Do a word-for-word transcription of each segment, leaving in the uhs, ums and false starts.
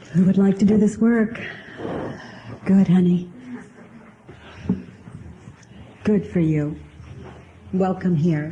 Who would like to do this work? Good, honey. Good for you. Welcome here.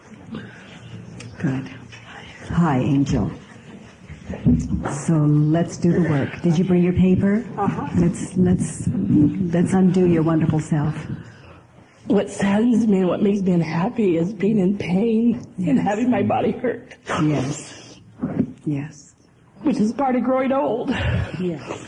Good. Hi, Angel. So let's do the work. Did you bring your paper? Uh-huh. Let's let's let's undo your wonderful self. What saddens me and what makes me unhappy is being in pain yes. and having my body hurt. Yes. Yes. Which is part of growing old. Yes.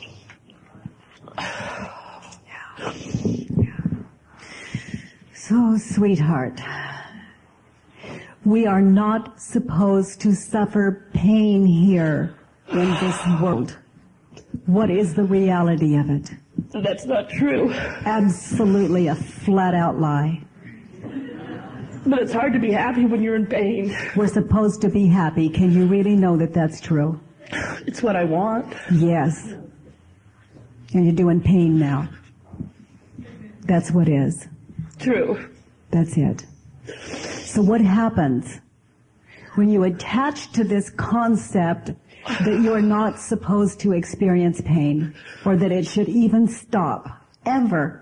Yeah. Yeah. So, sweetheart, we are not supposed to suffer pain here in this world. What is the reality of it? That's not true. Absolutely a flat-out lie. But it's hard to be happy when you're in pain. We're supposed to be happy. Can you really know that that's true? It's what I want. Yes. And you're doing pain now. That's what is. True. That's it. So what happens when you attach to this concept that you're not supposed to experience pain, or that it should even stop, ever?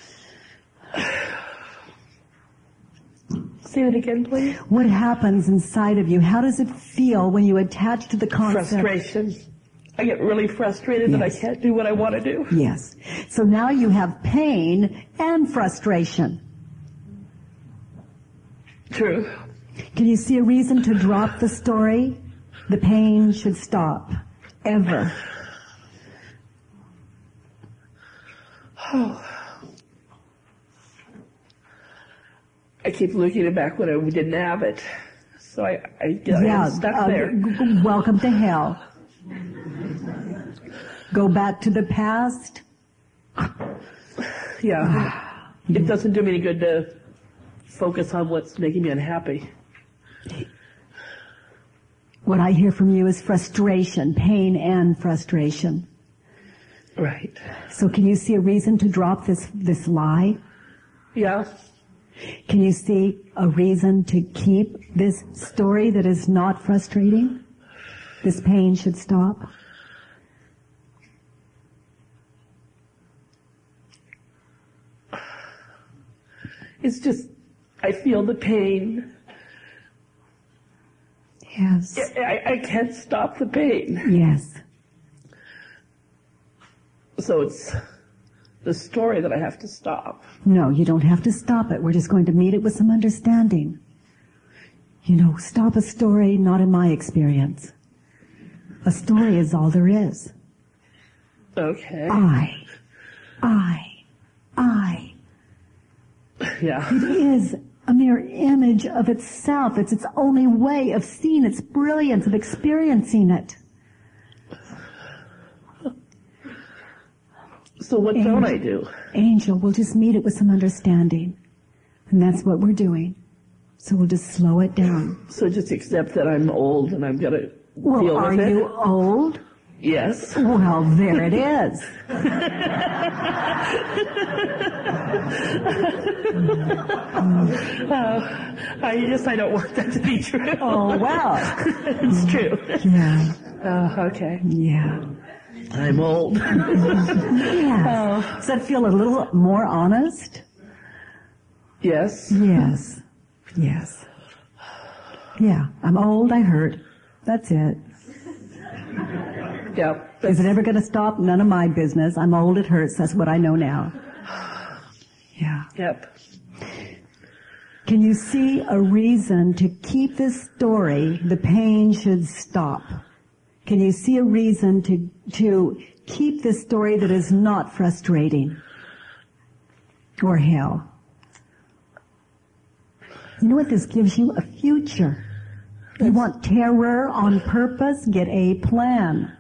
Say that again, please. What happens inside of you? How does it feel when you attach to the concept? Frustration. I get really frustrated yes. that I can't do what I want to do. Yes. So now you have pain and frustration. True. Can you see a reason to drop the story? The pain should stop. Ever. Oh. I keep looking at back when I didn't have it. So I, I get yeah, I'm stuck uh, there. G- g- welcome to hell. Go back to the past. Yeah. It doesn't do me any good to focus on what's making me unhappy. What I hear from you is frustration, pain and frustration. Right. So can you see a reason to drop this, this lie? Yeah. Can you see a reason to keep this story that is not frustrating? This pain should stop? It's just, I feel the pain. Yes. I, I can't stop the pain. Yes. So it's the story that I have to stop. No, you don't have to stop it. We're just going to meet it with some understanding. You know, stop a story, not in my experience. A story is all there is. Okay. I. I. I. Yeah. It is a mere image of itself. It's its only way of seeing its brilliance, of experiencing it. So what Angel, don't I do? Angel, we'll just meet it with some understanding. And that's what we're doing. So we'll just slow it down. So just accept that I'm old and I'm going to well, deal with it? Well, are you old? Yes. Well, there it is. uh, I guess I don't want that to be true. Oh, well. It's true. Yeah. Uh, okay. Yeah. I'm old. Yeah. Uh, Does that feel a little more honest? Yes. Yes. Yes. Yeah. I'm old, I hurt. That's it. Yeah. Is it ever going to stop? None of my business. I'm old, it hurts. That's what I know now. Yeah. Yep. Can you see a reason to keep this story, the pain should stop? Can you see a reason to, to keep this story that is not frustrating? Or hell? You know what this gives you? A future. You want terror on purpose? Get a plan.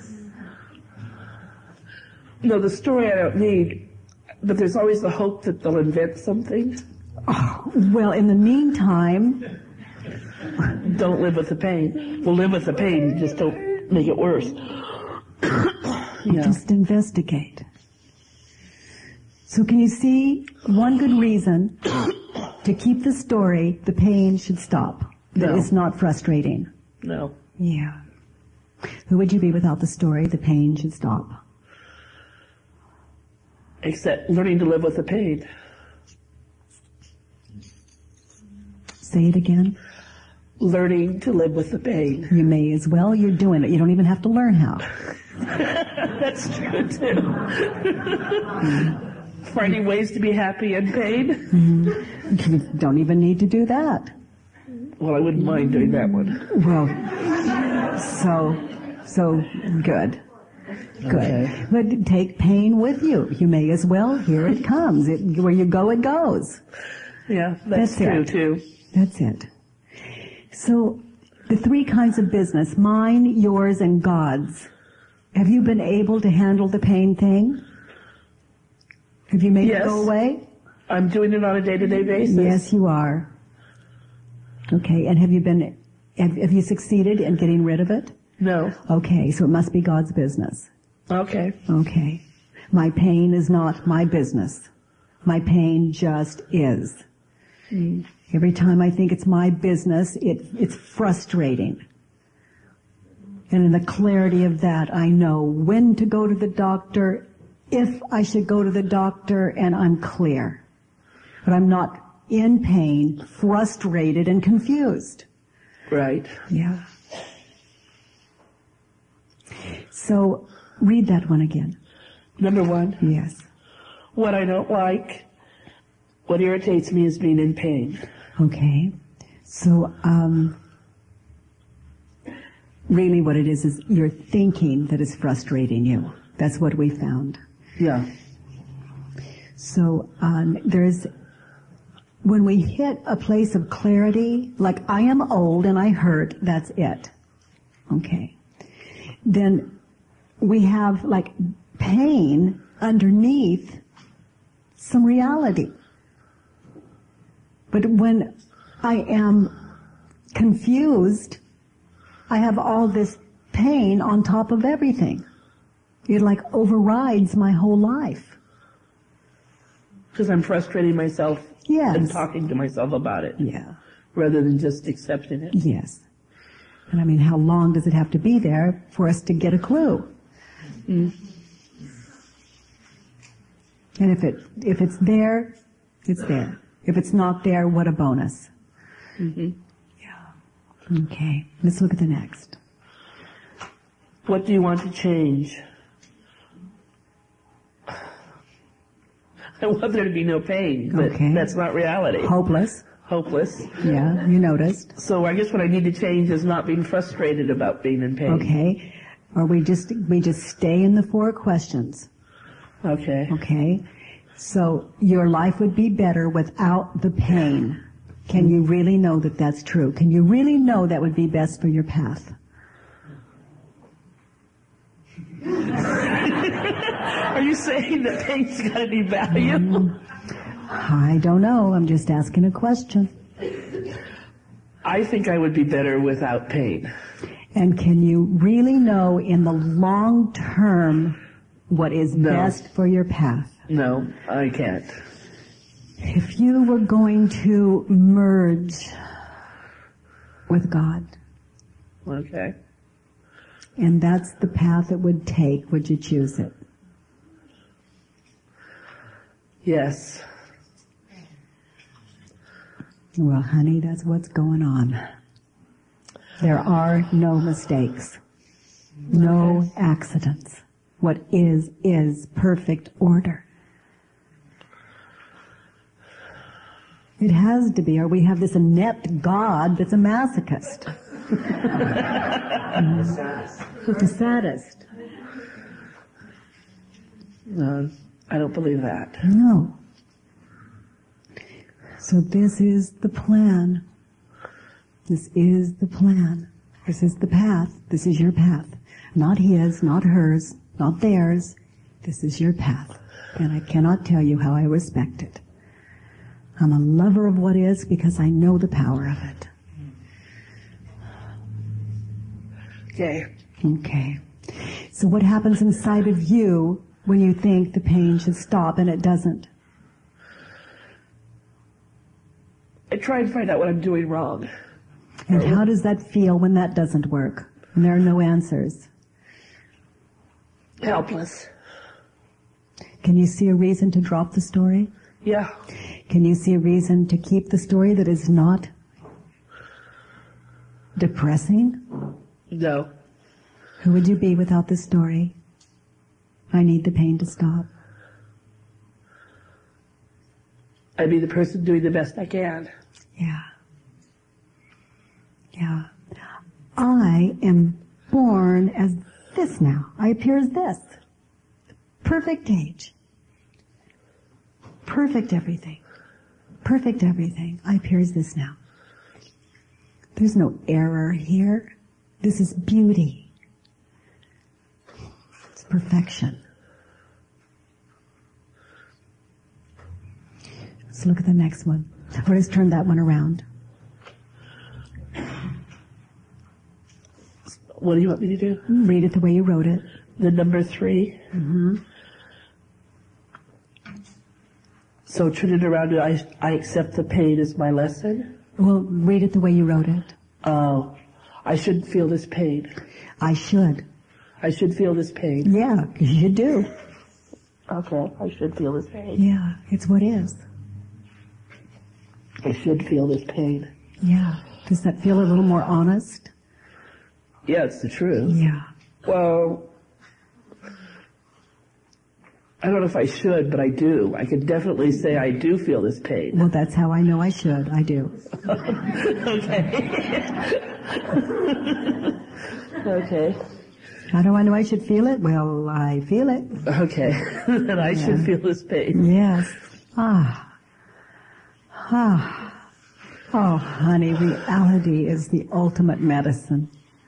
No, the story I don't need, but there's always the hope that they'll invent something. Oh, well, in the meantime... Don't live with the pain. We'll live with the pain, just don't make it worse. Yeah. Just investigate. So can you see one good reason to keep the story, the pain should stop? That No. it's not frustrating. No. Yeah. Who would you be without the story, the pain should stop? Except learning to live with the pain. Say it again. Learning to live with the pain. You may as well. You're doing it. You don't even have to learn how. That's true, too. mm. Finding ways to be happy in pain. Mm-hmm. You don't even need to do that. Well, I wouldn't mind doing that one. Well, so, so good. Good. Okay. But take pain with you. You may as well. Here it comes. It, where you go, it goes. Yeah, that's, that's true, it. too. That's it. So, the three kinds of business, mine, yours, and God's. Have you been able to handle the pain thing? Have you made yes. it go away? I'm doing it on a day-to-day basis. Yes, you are. Okay, and have you been, have, have you succeeded in getting rid of it? No. Okay, so it must be God's business. Okay. Okay. My pain is not my business. My pain just is. Mm. Every time I think it's my business, it, it's frustrating. And in the clarity of that, I know when to go to the doctor, if I should go to the doctor, and I'm clear. But I'm not in pain, frustrated, and confused. Right. Yeah. So, read that one again. Number one. Yes. What I don't like, what irritates me is being in pain. Okay. So, um, really what it is is your thinking that is frustrating you. That's what we found. Yeah. So, um, there's, when we hit a place of clarity, like I am old and I hurt, that's it. Okay. Then we have like pain underneath some reality. But when I am confused, I have all this pain on top of everything. It like overrides my whole life. Because I'm frustrating myself Yes. and talking to myself about it. Yeah. Rather than just accepting it. Yes. And I mean, how long does it have to be there for us to get a clue? Mm. And if it if it's there, it's there. If it's not there, what a bonus. Mm-hmm. Yeah. Okay. Let's look at the next. What do you want to change? I want there to be no pain, but Okay. that's not reality. Hopeless. Hopeless. Yeah, you noticed. So I guess what I need to change is not being frustrated about being in pain. Okay. Or we just we just stay in the four questions. Okay. Okay. So your life would be better without the pain. Can you really know that that's true? Can you really know that would be best for your path? Are you saying that pain's got any value? Mm, I don't know. I'm just asking a question. I think I would be better without pain. And can you really know in the long term what is No. best for your path? No, I can't. If you were going to merge with God, Okay. and that's the path it would take, would you choose it? Yes. Well, honey, that's what's going on. There are no mistakes, no accidents. What is, is perfect order. It has to be, or we have this inept God that's a masochist. The saddest. No, I don't believe that. No. So this is the plan. This is the plan. This is the path. This is your path. Not his, not hers, not theirs. This is your path. And I cannot tell you how I respect it. I'm a lover of what is because I know the power of it. Okay. Okay. So what happens inside of you when you think the pain should stop and it doesn't? I try and find out what I'm doing wrong. And how does that feel when that doesn't work? And there are no answers. Helpless. Can you see a reason to drop the story? Yeah. Can you see a reason to keep the story that is not depressing? No. Who would you be without this story? I need the pain to stop. I'd be the person doing the best I can. Yeah. Yeah. I am born as this now. I appear as this. Perfect age. Perfect everything. Perfect everything. I appear as this now. There's no error here. This is beauty. It's perfection. Let's look at the next one. Or let's turn that one around. What do you want me to do? Read it the way you wrote it. The number three. Mm-hmm. So turn it around. I, I accept the pain as my lesson. Well, read it the way you wrote it. Oh, I shouldn't feel this pain. I should. I should feel this pain. Yeah, you do. Okay, I should feel this pain. Yeah, it's what is. I should feel this pain. Yeah. Does that feel a little more honest? Yeah, it's the truth. Yeah. Well, I don't know if I should, but I do. I can definitely say I do feel this pain. Well, that's how I know I should. I do. Okay. Okay. How do I know I should feel it? Well, I feel it. Okay. Then I Yeah. should feel this pain. Yes. Ah. Ah. Oh, honey, reality is the ultimate medicine.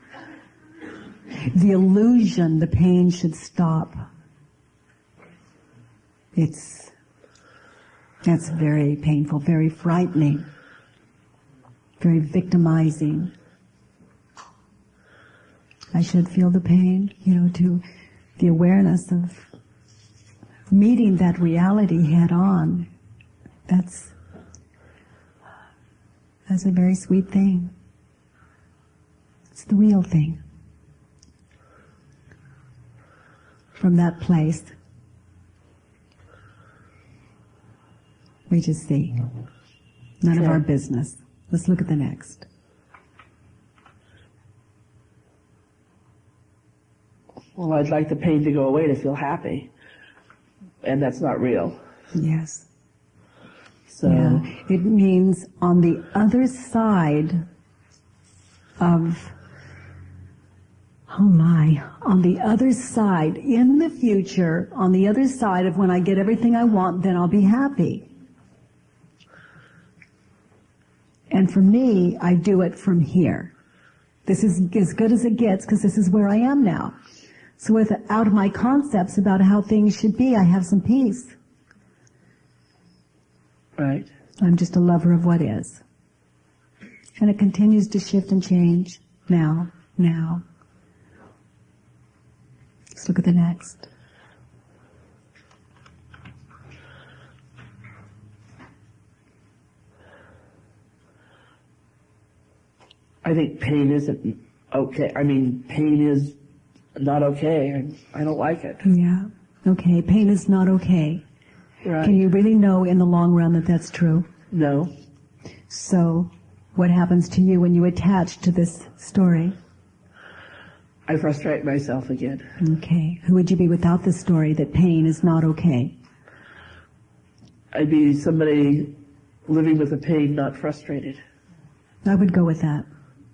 The illusion the pain should stop. It's, that's very painful, very frightening, very victimizing. I should feel the pain, you know, to the awareness of meeting that reality head on. That's, that's a very sweet thing. It's the real thing. From that place, we just see. None of Okay. our business. Let's look at the next. Well, I'd like the pain to go away to feel happy. And that's not real. Yes. So, Yeah. It means on the other side of, oh my, on the other side, in the future, on the other side of when I get everything I want, then I'll be happy. And for me, I do it from here. This is as good as it gets because this is where I am now. So without my concepts about how things should be, I have some peace. right. I'm just a lover of what is. And it continues to shift and change now, now. Let's look at the next. I think pain isn't okay. I mean, pain is not okay. I, I don't like it. Yeah. Okay. Pain is not okay. Right. Can you really know in the long run that that's true? No. So what happens to you when you attach to this story? I frustrate myself again. Okay. Who would you be without the story that pain is not okay? I'd be somebody living with the pain, not frustrated. I would go with that.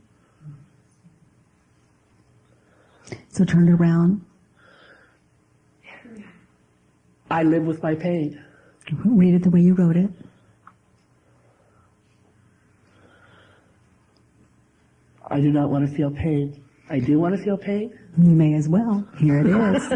So turn it around. I live with my pain. Read it the way you wrote it. I do not want to feel pain. I do want to feel pain. You may as well. Here it is.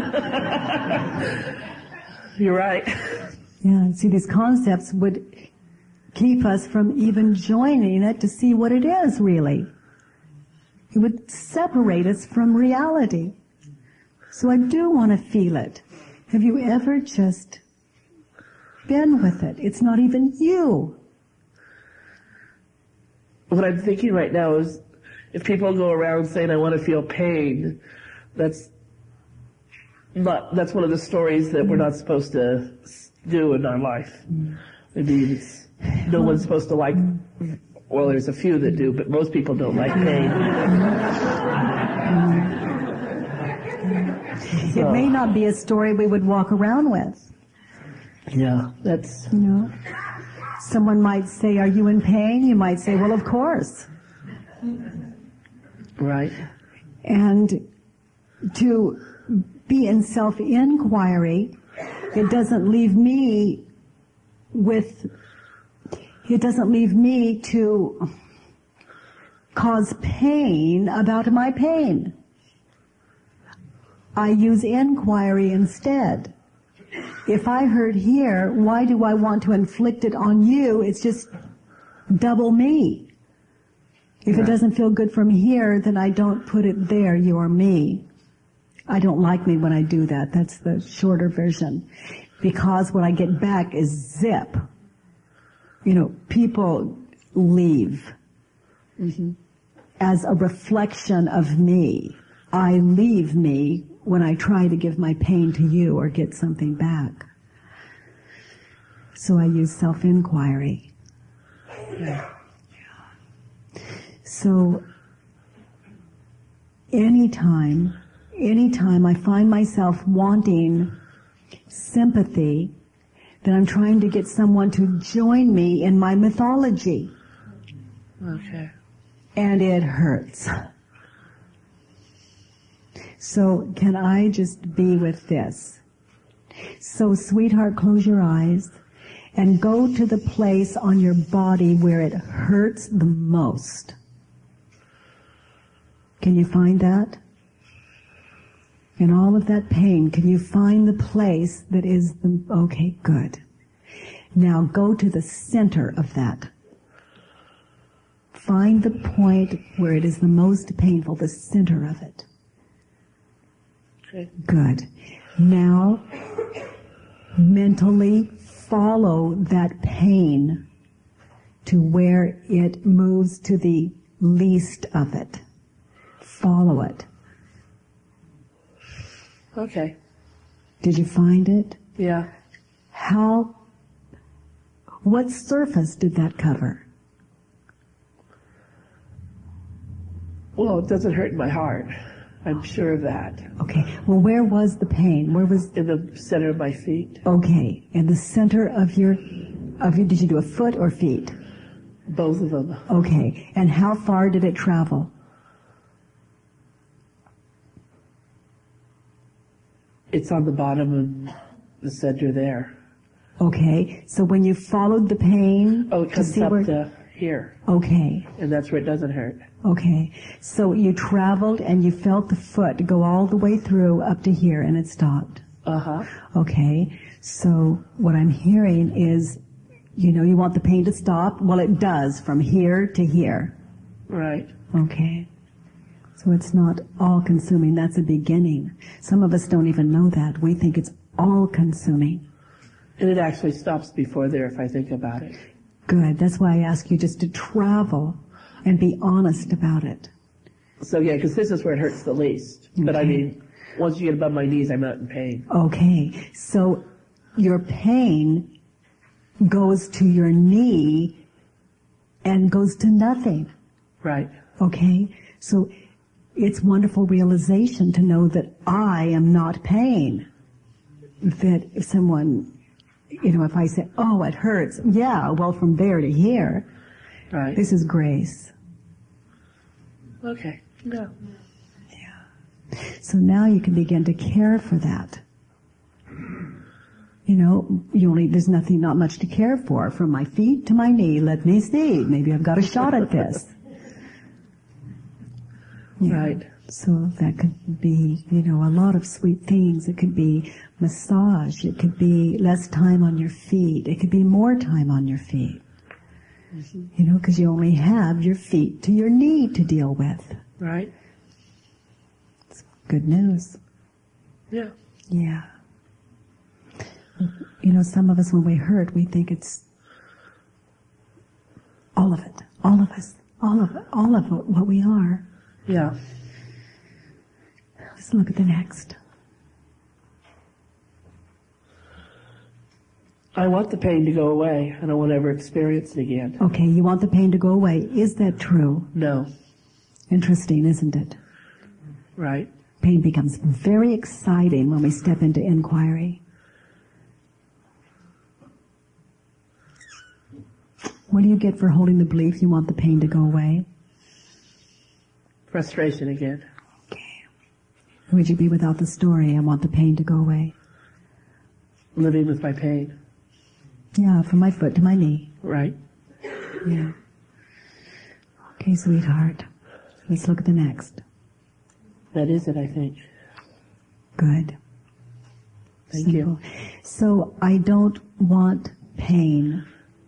You're right. Yeah, see, these concepts would keep us from even joining it to see what it is really. It would separate us from reality. So I do want to feel it. Have you ever just been with it? It's not even you. What I'm thinking right now is, if people go around saying, I want to feel pain, that's not, that's one of the stories that we're not supposed to do in our life. It means no one's supposed to like, well, there's a few that do, but most people don't like pain. It may not be a story we would walk around with. Yeah, that's... You know, someone might say, are you in pain? You might say, well, of course. Right. And to be in self-inquiry, it doesn't leave me with, it doesn't leave me to cause pain about my pain. I use inquiry instead. If I hurt here, why do I want to inflict it on you? It's just double me. If it doesn't feel good from here, then I don't put it there, you're me. I don't like me when I do that. That's the shorter version. Because what I get back is zip. You know, people leave mm-hmm. as a reflection of me. I leave me when I try to give my pain to you or get something back. So I use self-inquiry. Yeah. So anytime, anytime I find myself wanting sympathy, then I'm trying to get someone to join me in my mythology. Okay. And it hurts. So can I just be with this? So sweetheart, close your eyes and go to the place on your body where it hurts the most. Can you find that? In all of that pain, can you find the place that is the, okay, good. Now go to the center of that. Find the point where it is the most painful, the center of it. Okay. Good. Now, mentally follow that pain to where it moves to the least of it. Follow it. Okay. Did you find it? Yeah. How, what surface did that cover? Well, it doesn't hurt my heart. I'm sure of that. Okay. Well, where was the pain? Where was? In the center of my feet. Okay. In the center of your, of your, did you do a foot or feet? Both of them. Okay. And how far did it travel? It's on the bottom of the center there. Okay. So when you followed the pain, Oh, it to comes see up where, to here. okay. And that's where it doesn't hurt. Okay. So you traveled and you felt the foot go all the way through up to here and it stopped. Uh-huh. Okay. So what I'm hearing is, you know, you want the pain to stop. Well, it does from here to here. Right. Okay. So it's not all consuming. That's a beginning. Some of us don't even know that. We think it's all consuming. And it actually stops before there if I think about it. Good. That's why I ask you just to travel and be honest about it. So yeah, because this is where it hurts the least. Okay. But I mean, once you get above my knees, I'm not in pain. Okay. So your pain goes to your knee and goes to nothing. Right. Okay. So it's wonderful realization to know that I am not pain. That if someone, you know, if I say, oh, it hurts. Yeah, well, from there to here. Right. This is grace. Okay. Yeah. Yeah. So now you can begin to care for that. You know, you only, there's nothing, not much to care for. From my feet to my knee, let me see. Maybe I've got a shot at this. Yeah. Right. So that could be, you know, a lot of sweet things. It could be massage. It could be less time on your feet. It could be more time on your feet. Mm-hmm. You know, because you only have your feet to your knee to deal with. Right. It's good news. Yeah. Yeah. You know, some of us, when we hurt, we think it's all of it. All of us. all of all of what we are. Yeah. Let's look at the next. I want the pain to go away. I don't want to ever experience it again. Okay, you want the pain to go away. Is that true? No. Interesting, isn't it? Right. Pain becomes very exciting when we step into inquiry. What do you get for holding the belief you want the pain to go away? Frustration again. Okay. Would you be without the story, I want the pain to go away? Living with my pain. Yeah, from my foot to my knee. Right. Yeah. Okay, sweetheart. Let's look at the next. That is it, I think. Good. Thank Simple. you. So I don't want pain.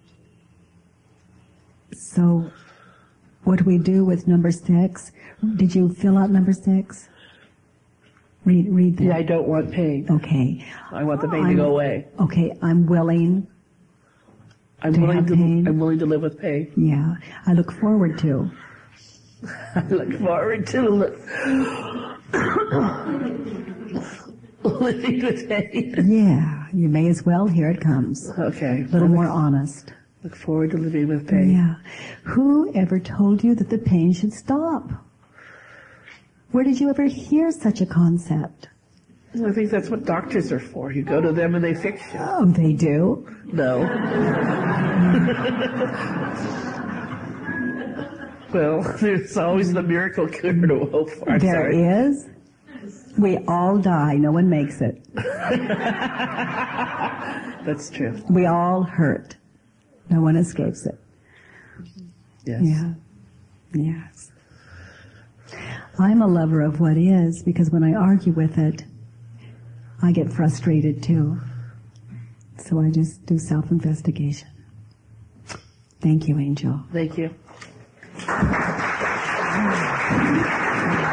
So what do we do with number six? Did you fill out number six? Read, read that. Yeah, I don't want pain. Okay. I want the pain I'm, to go away. Okay, I'm willing. I'm to willing have to. pain. I'm willing to live with pain. Yeah. I look forward to. I look forward to li- living with pain. Yeah. You may as well. Here it comes. Okay. A little more honest. Look forward to living with pain. Yeah. Who ever told you that the pain should stop? Where did you ever hear such a concept? I think that's what doctors are for. You go to them and they fix you. Oh, they do? No. Well, there's always the miracle cure to hope for. I'm There sorry. is. We all die. No one makes it. That's true. We all hurt. No one escapes it. Yes. Yeah. Yes. I'm a lover of what is because when I argue with it, I get frustrated too. So I just do self-investigation. Thank you, Angel. Thank you.